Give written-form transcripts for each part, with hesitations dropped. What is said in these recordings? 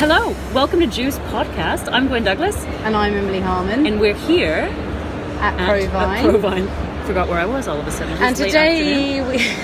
Hello, welcome to Juice Podcast. I'm Gwen Douglas. And I'm Emily Harmon. And we're here at Provine. Provine. Forgot where I was all of a sudden. And today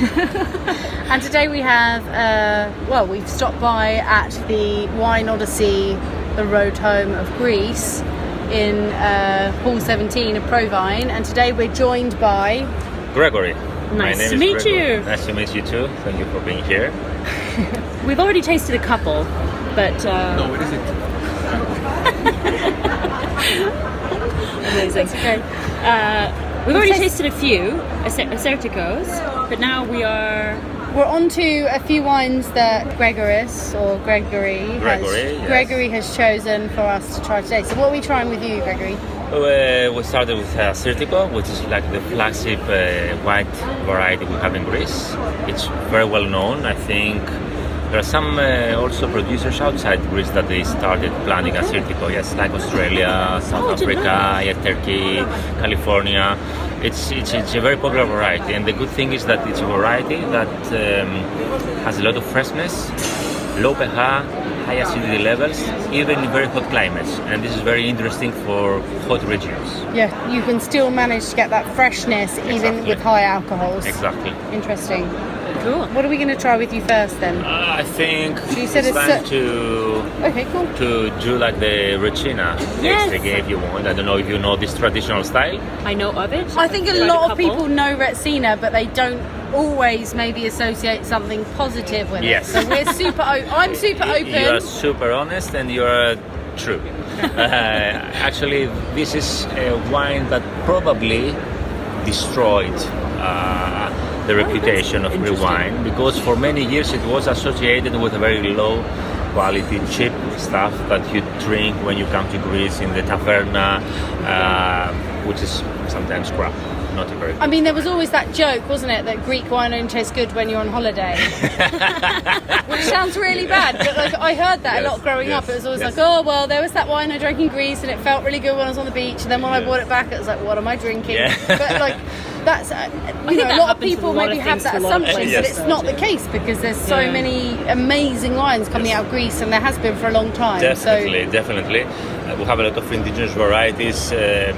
we have, we've stopped by at the Wine Odyssey, the road home of Greece, in Hall 17 of Provine. And today we're joined by... Gregory. Nice to meet you. Nice to meet you too. Thank you for being here. We've already tasted a couple, but... No, what is it? Amazing. Okay. We've already tasted a few Aserticos, but now we're on to a few wines that Gregory has chosen for us to try today. So what are we trying with you, Gregory? We started with Asertico, which is like the flagship white variety we have in Greece. It's very well known. I think there are some also producers outside Greece that they started planting Asertico. Yes, like Australia, South Africa, Turkey, California. It's a very popular variety, and the good thing is that it's a variety that has a lot of freshness, low pH, high acidity levels, even in very hot climates. And this is very interesting for hot regions. Yeah, you can still manage to get that freshness even with high alcohols. Exactly. Interesting. Cool. What are we going to try with you first then? I think you said it's time to to do like the Regina Yes. taste again if you want. I don't know if you know this traditional style. I know of it. I think a Tried lot of couple. people know Retsina, but they don't always maybe associate something positive with Yes. it. So we're I'm super open. You are super honest and you are true. Actually, this is a wine that probably destroyed the reputation of Greek wine, because for many years it was associated with a very low quality, cheap stuff that you drink when you come to Greece in the taverna, which is sometimes crap. Not a very good. I mean, there was always that joke, wasn't it, that Greek wine only tastes good when you're on holiday, which sounds really bad. But like, I heard that a lot growing up. It was always like, oh well, there was that wine I drank in Greece, and it felt really good when I was on the beach. And then when I bought it back, it was like, what am I drinking? Yeah. But like, that's a lot of people maybe have that assumption, but it's not the case, because there's so many amazing wines coming out of Greece, and there has been for a long time. Definitely. We have a lot of indigenous varieties.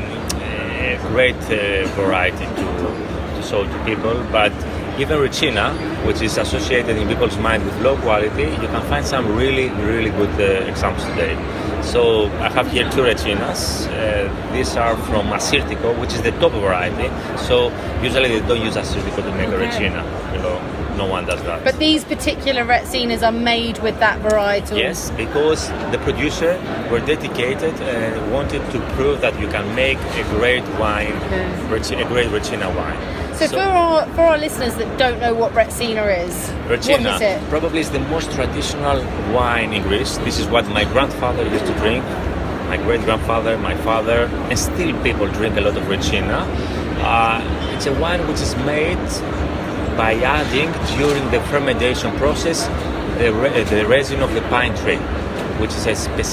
Great variety to show to people, but even Regina, which is associated in people's mind with low quality, you can find some really good examples today. So I have here two Reginas. These are from Asertico, which is the top variety. So usually they don't use Asertico to make a Regina. No one does that. But these particular Retsinas are made with that varietal. Yes, because the producer were dedicated and wanted to prove that you can make a great wine, a great Regina wine. So for our listeners that don't know what Retsina is, Regina what is it? probably is the most traditional wine in Greece. This is what my grandfather used to drink, my great-grandfather, my father, and still people drink a lot of Regina. It's a wine which is made by adding, during the fermentation process, the resin of the pine tree, which is a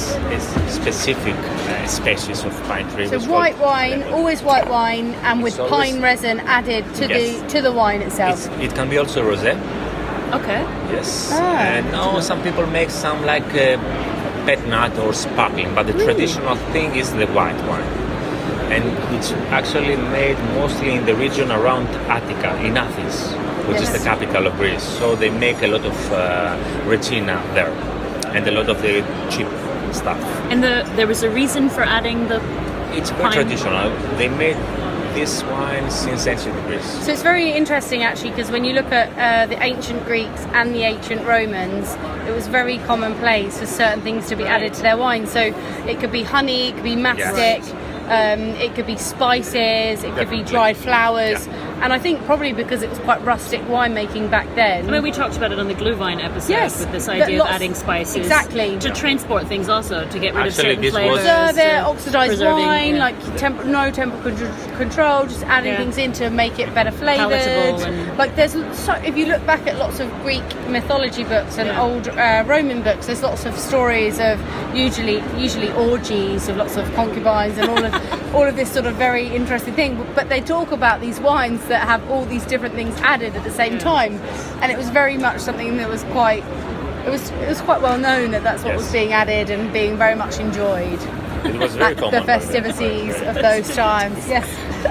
specific species of pine tree. So white wine, always white wine, and with pine resin added to the wine itself. It can be also rosé. Okay. Yes. And now some people make some like pet nut or sparkling, but the traditional thing is the white wine. And it's actually made mostly in the region around Attica, in Athens, which is the capital of Greece. So they make a lot of Regina there, and a lot of the cheap stuff. And there was a reason for adding the It's very traditional. They made this wine since ancient Greece. So it's very interesting actually, because when you look at the ancient Greeks and the ancient Romans, it was very commonplace for certain things to be added to their wine. So it could be honey, it could be mastic, it could be spices, it could be dried flowers. And I think probably because it was quite rustic winemaking back then. I mean, we talked about it on the Glühwein episode, Yes, with this idea of adding spices. Exactly. To transport things also, to get rid of Actually, certain this flavors. Preserve it, oxidized wine, yeah. like no temperature control, just adding things in to make it better flavored. Palatable and- Like there's if you look back at lots of Greek mythology books and old Roman books, there's lots of stories of usually orgies of lots of concubines and all of this sort of very interesting thing. But they talk about these wines that have all these different things added at the same time, and it was very much something that was quite It was quite well known that that's what Yes. was being added and being very much enjoyed It was very at common. the festivities of those times. Yes.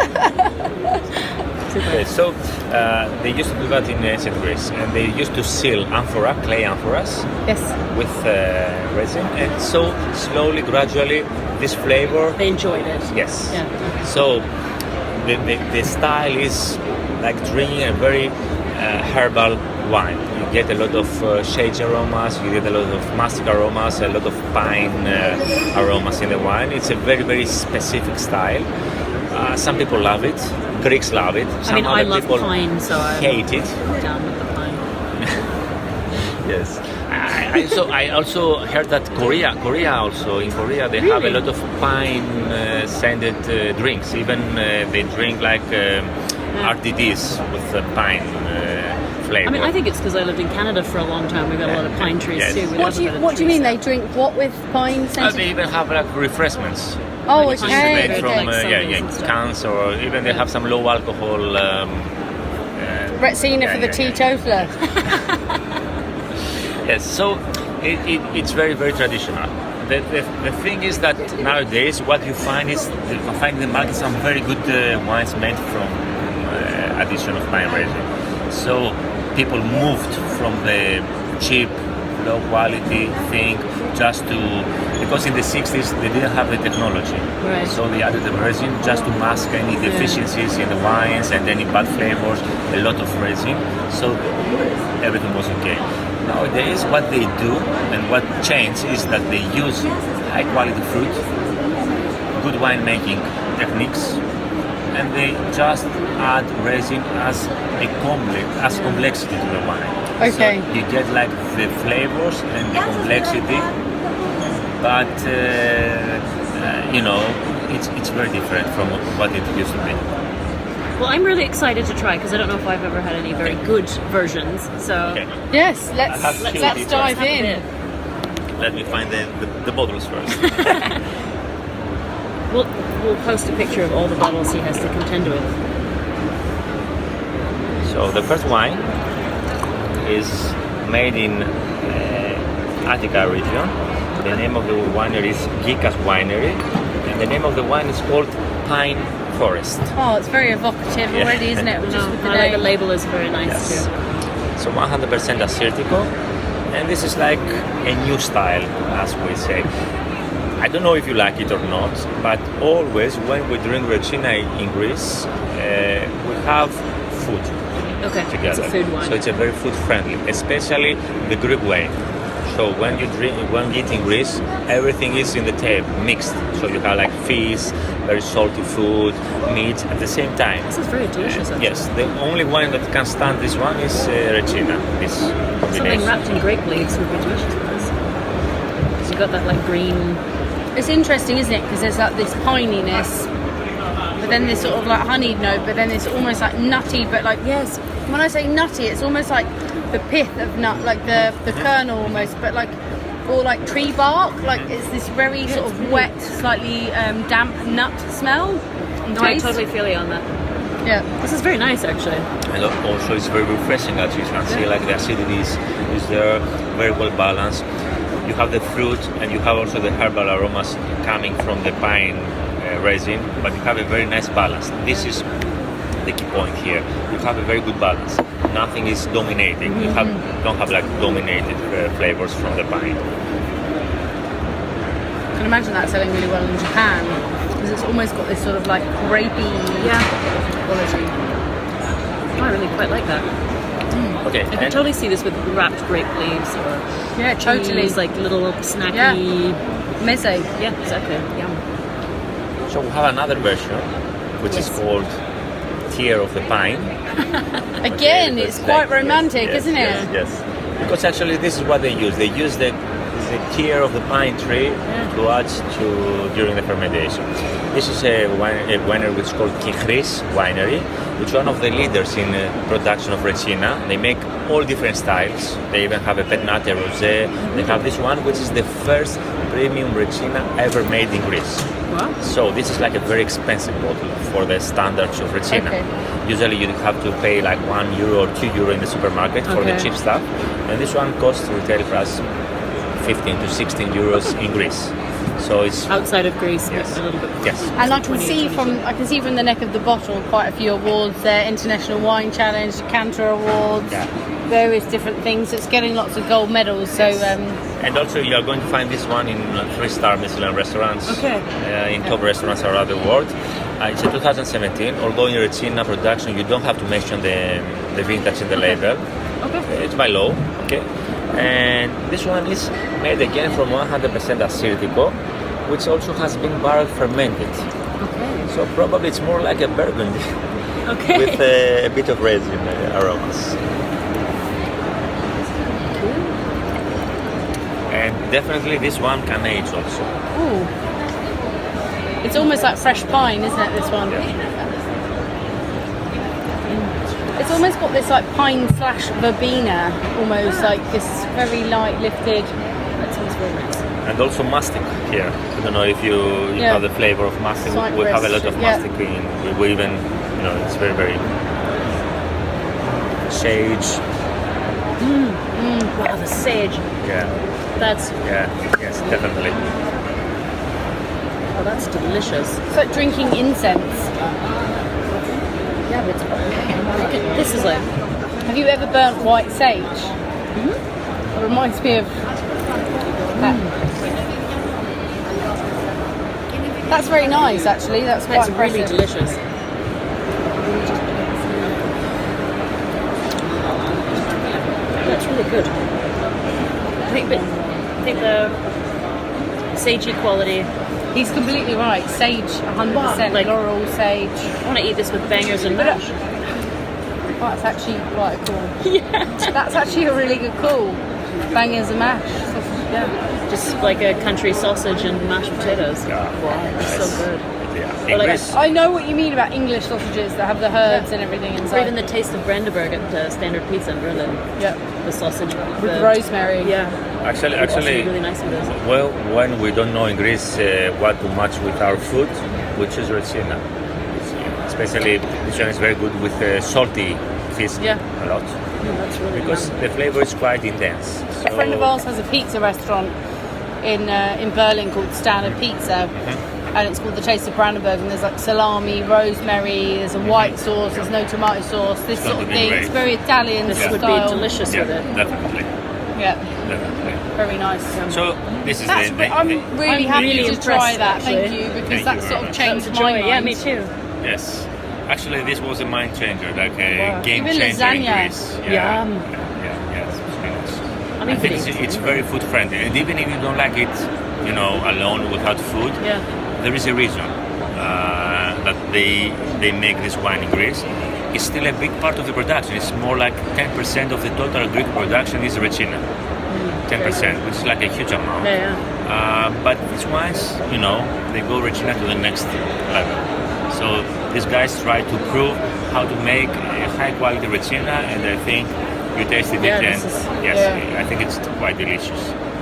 Okay, so they used to do that in ancient Greece, and they used to seal amphora, clay amphoras, Yes. with resin, and so slowly, gradually, this flavor. They enjoyed it. Yes. Yeah. So the style is like drinking a very herbal wine. You get a lot of shade aromas, you get a lot of mastic aromas, a lot of pine aromas in the wine. It's a very, very specific style. Some people love it. Greeks love it. Some I mean, I other love people pine, so I'm hate it. down with the pine. Yes. I also heard that Korea also in Korea they have a Really? lot of pine scented drinks. Even they drink like RTDs with pine flavor. I mean, I think it's because I lived in Canada for a long time. We've got a lot of pine trees Yes. too. We What love do a you bit of What do you tree mean they stuff. drink what with pine scented? They even have like refreshments. Oh, Which is okay. made from okay. yeah, and stuff. cans, or even they have some low alcohol. Retsina for the yeah. teetotaler. Yes, so it's very, very traditional. The thing is that nowadays what you find is you find in the market some very good wines made from addition of pine resin. So people moved from the cheap, low quality thing just to, because in the 60s they didn't have the technology. Right. So they added the resin just to mask any deficiencies in the wines and any bad flavors, a lot of resin. So everything was okay. Nowadays, what they do and what changed is that they use high quality fruit, good winemaking techniques, and they just add resin as complexity to the wine. Okay. So you get like the flavors and the complexity, but it's very different from what it used to be. Well, I'm really excited to try because I don't know if I've ever had any very good versions. So Okay. Yes, let's I have let's two dive have a in. bit. Let me find the bottles first. We'll post a picture of all the bottles he has to contend with. So the first wine is made in Attica region. The name of the winery is Gikas Winery, and the name of the wine is called Pine Forest. Oh, it's very evocative Yeah. already, isn't it? No, Just with the I like the name. label is very nice Yes. too. So 100% Assyrtiko, and this is like a new style, as we say. I don't know if you like it or not, but always when we drink Regina in Greece, we have food Okay, together. it's a food wine. So it's a very food friendly, especially the Greek way. So when you eat in Greece, everything is in the table, mixed. So you have like fish, very salty food, meat at the same time. This is very delicious. Actually. Yes, the only wine that can stand this one is Regina. This Something combination. wrapped in grape leaves would be delicious with this. So you've got that like green. It's interesting, isn't it? Because there's like this pininess, but then this sort of like honeyed note, but then it's almost like nutty, but like Yes. when I say nutty, it's almost like the pith of nut, like the kernel almost, but like or like tree bark. Like it's this very sort of wet, slightly damp nut smell. and No, I taste. totally feel you on that. Yeah. This is very nice actually. And also it's very refreshing, as you can see, like the acidity is there, very well balanced. You have the fruit and you have also the herbal aromas coming from the pine resin, but you have a very nice balance. This is the key point here. You have a very good balance. Nothing is dominating. You don't have like dominated flavors from the pine. I can imagine that selling really well in Japan because it's almost got this sort of like grapey quality. Oh, I really quite like that. Okay, I can and totally see this with wrapped grape leaves or Yeah, totally. cheese, like little snacky. Yeah. Meze. Yeah, exactly. Yum. so we have another version, which is Yes. called Tear of the Pine. Again, Okay, it's that's quite like- romantic, yes, isn't it? Yes, yes. Because actually this is what they use. They use the tear of the pine tree to add to during the fermentation. This is a winery which is called Kichris Winery. It's one of the leaders in production of Regina. They make all different styles. They even have a Pernate Rosé. They have this one which is the first premium Regina ever made in Greece. Wow. So this is like a very expensive bottle for the standards of Regina. Okay. Usually you have to pay like €1 or €2 in the supermarket for the Okay. cheap stuff, and this one costs retail price 15 to 16 euros in Greece. So it's Outside of Greece, Yes. a little bit. yes. And I can 20, see 22. from the neck of the bottle quite a few awards there: International Wine Challenge, Cantor Awards, Yeah. various different things. It's getting lots of gold medals. So And also you are going to find this one in 3-star Michelin restaurants, Okay. in top restaurants around the world. It's a 2017. Although in Regina production you don't have to mention the vintage in the label. Okay. It's by law, okay? And this one is made again from 100% Assyrtiko, which also has been barrel fermented. Okay. So probably it's more like a Burgundy Okay. with a bit of resin aromas. And definitely this one can age also. ooh, it's almost like fresh pine, isn't it? This one. It's almost got this like pine / verbena, almost like this very light lifted. That sounds very nice. And also mastic here. I don't know if you Yeah. have the flavor of mastic. We Cypress, have a lot of yeah. mastic in. We even, it's very, very sage. Wow, the sage. Yeah, That's yes, definitely. oh, that's delicious. It's like drinking incense. Yeah, but this is like Have you ever burnt white sage? It reminds me of that. That's very nice, actually. That's quite it's really impressive. delicious. That's really good. I think the sagey quality. He's completely right. Sage, 100%. Like- Laurel sage. I want to eat this with bangers and mash. Oh, that's actually quite a cool. Yeah. That's actually a really good call. Bangers and mash. Yeah, just like a country sausage and mashed potatoes. Yeah. Wow, that's Nice. so good. Yeah. Or In like Greece, I know what you mean about English sausages that have the herbs and everything Or inside. even the taste of Brandenburg at Standard Pizza in Berlin. yeah. The sausage With the, rosemary. Yeah, actually, it's really nice with this. well, when we don't know in Greece what to match with our food, we choose Regina. Especially this one is very good with salty fish. Yeah. A lot. That's really Because yum. the flavor is quite intense. A friend of ours has a pizza restaurant in Berlin called Standard Pizza, and it's called The Taste of Brandenburg. And there's like salami, rosemary, there's a white sauce, there's no tomato sauce, this It's sort of gonna be thing. great. It's very Italian This would style. be delicious Yeah, with it. definitely. Yeah, Definitely. very nice. So this is That's, I'm really I'm happy really to try impressed, that. Thank actually. you, because Thank that you sort very of much. That was changed a my joy. mind. Yeah, me too. Yes. Actually, this was a mind changer, like a Wow. game Even changer in lasagna. Greece. Yum. Yes. It's very nice. I'm I think eating. it's very food friendly, and even if you don't like it, alone without food, Yeah. there is a reason that they make this wine in Greece. It's still a big part of the production. It's more like 10% of the total Greek production is Regina. 10%, which is like a huge amount. Yeah. But these wines, they go Regina to the next level. So these guys try to prove how to make a high quality Regina, and I think you tasted Yeah, it, and this is- yes, yeah. I think it's quite delicious.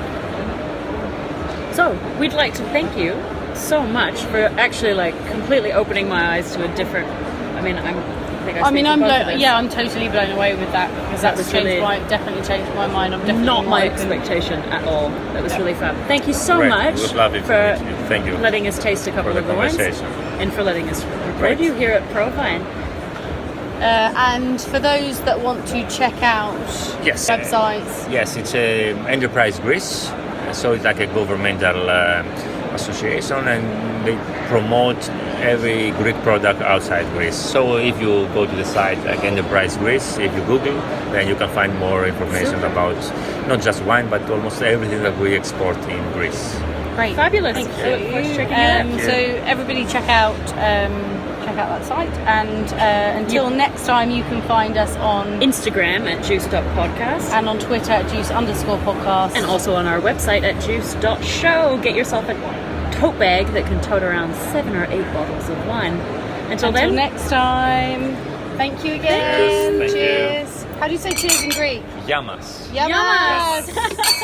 So we'd like to thank you so much for actually like completely opening my eyes to a different. I mean, I think I speak for I'm both of us. I'm totally blown away with that, because That that's was really- definitely changed my mind. I'm definitely Not my more open. expectation at all. That was really fun. Thank you so Great. much It was lovely to for meet you. Thank you letting us taste a couple for of the the wines conversation. and for letting us Great. record you here at Provine. And for those that want to check out Yes. websites, Yes, it's Enterprise Greece, so it's like a governmental association, and they promote every Greek product outside Greece. So if you go to the site like Enterprise Greece, if you Google, then you can find more information Super. about not just wine, but almost everything that we export in Greece. great. Fabulous. Thank I look forward to checking it out. So everybody check out that site, and until next time, you can find us on Instagram at juice.podcast and on Twitter at juice_podcast. and also on our website at juice.show. Get yourself a tote bag that can tote around 7 or 8 bottles of wine. Until then, next time, thank you again. Thank you. Cheers. How do you say cheers in Greek? Yamas. Yamas. Yamas.